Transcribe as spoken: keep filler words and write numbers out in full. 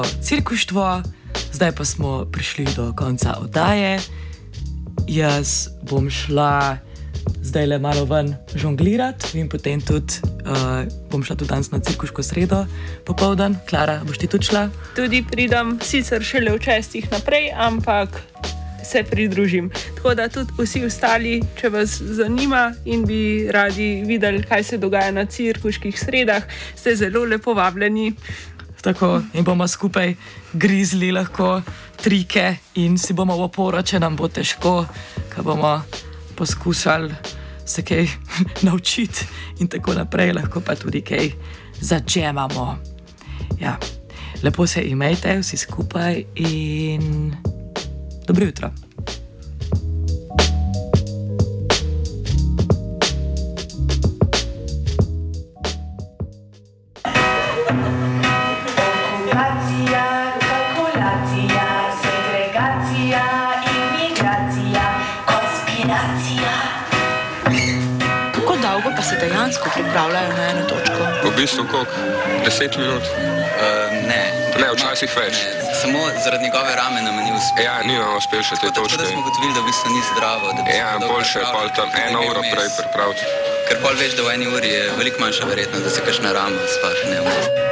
Cirkuštvo, zdaj pa smo prišli do konca oddaje. Jaz bom šla zdaj le malo ven žonglirati in potem tudi uh, bom šla tudi danes na cirkuško sredo popoldan. Klara, boš ti tudi šla? Tudi pridem, sicer šele v šestih naprej, ampak se pridružim. Tako da tudi vsi ostali, če vas zanima in bi radi videli, kaj se dogaja na cirkuških sredah, ste zelo lepo vabljeni. Tako, in bomo skupaj grizli lahko trike in si bomo v oporo, če nam bo težko, ko bomo poskušali se kaj naučiti in tako naprej, lahko pa tudi kaj začemamo. Ja, lepo se imejte vsi skupaj in dobro jutro. Kako dolgo pa se dejansko pripravljajo na eno točko? V bistvu koliko? Deset minut? Uh, ne. Ne, včasih več. Ne, samo zaradi njegove rame nam ni uspelo. Ja, ni nam uspelo še te tako, točke. Tako da smo ugotovili, da v bistvu ni zdravo. Da bi ja, boljše je pa tam eno uro prej pripraviti. Ker pol veš, da v eni uri je veliko manjša verjetnost, da se kakšna rama spaše, ne vmes.